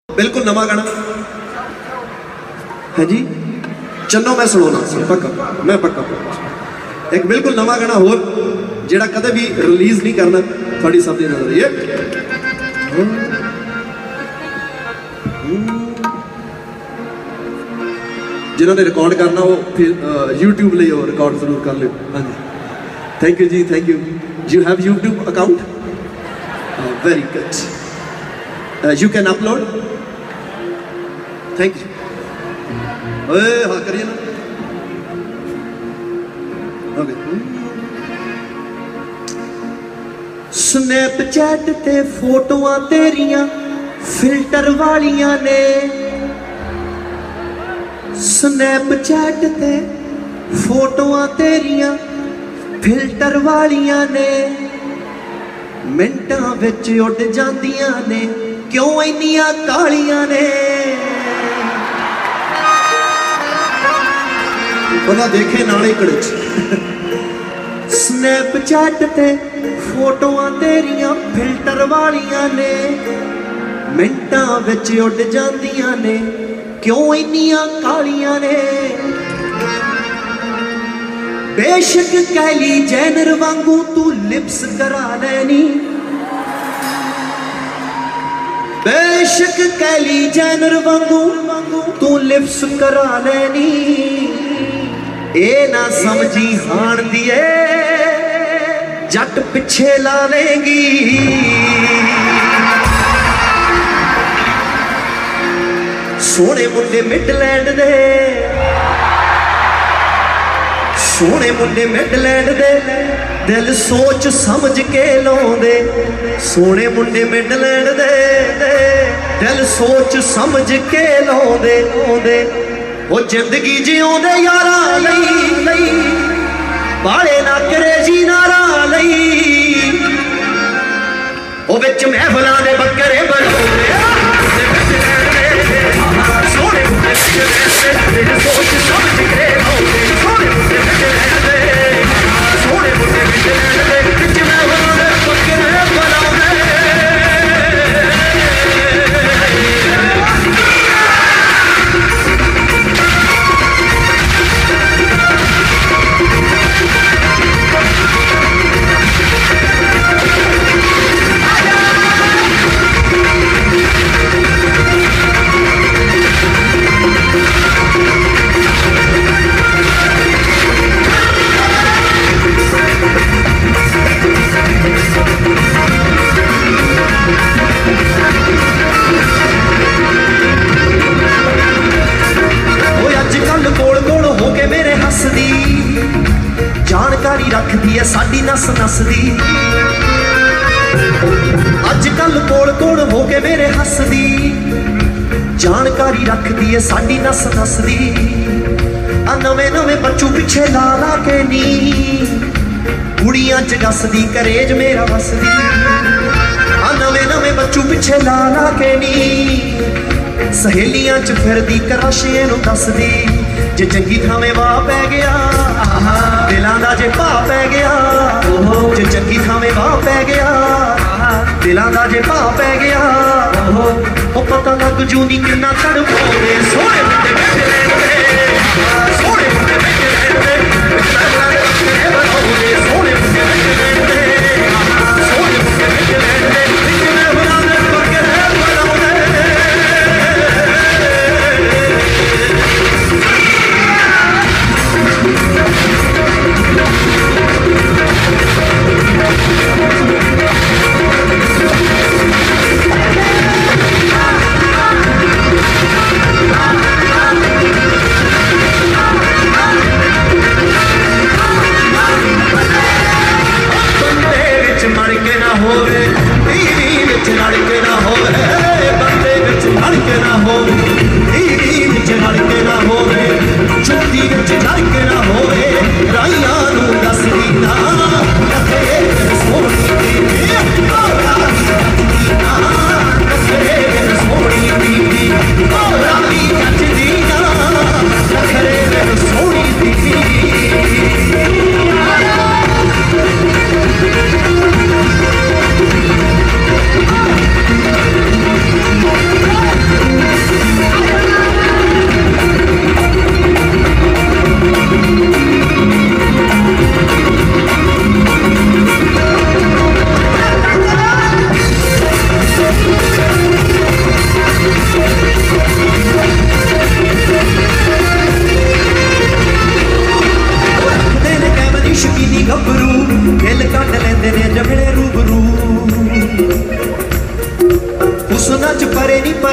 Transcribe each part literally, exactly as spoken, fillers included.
बिल्कुल नवा गाना है जी। चन्नो मैं सुनाना सी पक्का, मैं पक्का एक बिल्कुल नवा गाना होर जेड़ा कदे भी रिलीज नहीं करना थोड़ी सब दी नजर ये जिन्होंने रिकॉर्ड करना वो फिर यूट्यूब ले रिकॉर्ड जरूर कर लो। हाँ जी, थैंक यू जी, thank you. You have YouTube account? Very good, you can upload. Thank you. हाँ करिए ना। ओके। स्नैपचैट ते फोटोआं तेरियां फिल्टर वालियां ने, स्नैपचैट ते फोटोआं तेरियां फिल्टर वालियां ने, मिंटां विच उड़ जांदियां ने, क्यों इन्नियां कालियां ने। बंदा देखे नाले कड़े स्नैपचैट ते फोटोआं तेरियां फिल्टर वालियां ने, मिंटां विच उड़ जांदियां ने, क्यों इन्नियां कालियां ने। बेशक कैली जैनर वांगू तू लिप्स करा लैनी, बेशक कैली जैनर वांगू तू लिप्स करा लैनी, ए ना समझी हाण दिए जट पिछे ला लेंगी। सोने मुंडे मिडलैंड दे, सोने मुंडे मिडलैंड दे, दिल सोच समझ के लाउंदे। सोने मुंडे मिडलैंड दे, दिल सोच समझ के लाउंदे लाउंदे। वो जिंदगी जिउंदे यारा लई, बाले ना करेजी नारा लई, वो विच महफलां दे बकरे बनौंदे। सोने मुंडे दिल सोच समझ के लाउंदे, सोने मुंडे सोने मुंडे विच महफलां दे बकरे बनौंदे। जानकारी रखती है साडी नस नस दी, अजकल कोल कोल हो के मेरे हसदी, जानकारी रखती है साडी नस नस दी। आ नवे नवे बच्चू पिछे ला ला के नी, कुड़ियां च गसदी करेज मेरा वसदी। आ नवे नवे बच्चू पिछे ला ला के नी, सहेलियां च फिरदी कराशे नूं दसदी। जे चंगी थावे वाह पै गया, दिलां दा जे भा पै गया, जे चंगी थावे वाह पै गया, दिलां दा जे भा पै गया, ओ पता लग जूनी किन्ना तड़पाउंदे। सोहणे मुंडे बैठे लैंदे, सोहणे मुंडे बैठे लैंदे, सोहणे मुंडे बैठे लैंदे, सोहणे मुंडे बैठे लैंदे, विच महफलां दे बकरे बनौंदे।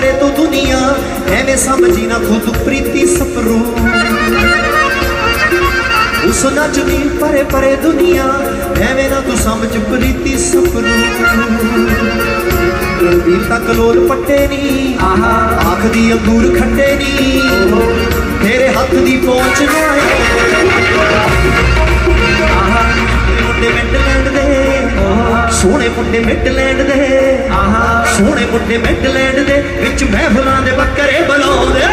करे तू दुनिया एवें समझी ना खुद प्रीति सपरू उस नचदी परे परे दुनिया एवें ना तू समझ प्रीति सपरू रणबीर तक लोल पट्टे नी आखदी अंगूर खट्टे नी तेरे हाथ दी पहुंच ना मुंडे मिडलैंड दे सोहणे मुंडे मिडलैंड दे सोहणे मुंडे मिडलैंड दे विच महफिलां दे बकरे बुलाउंदे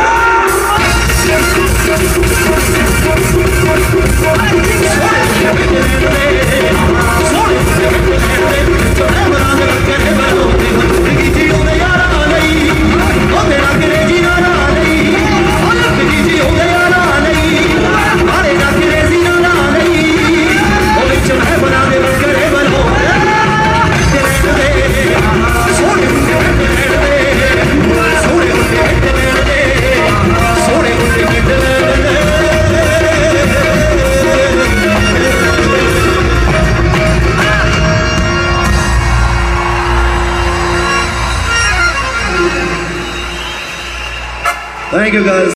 Thank you guys.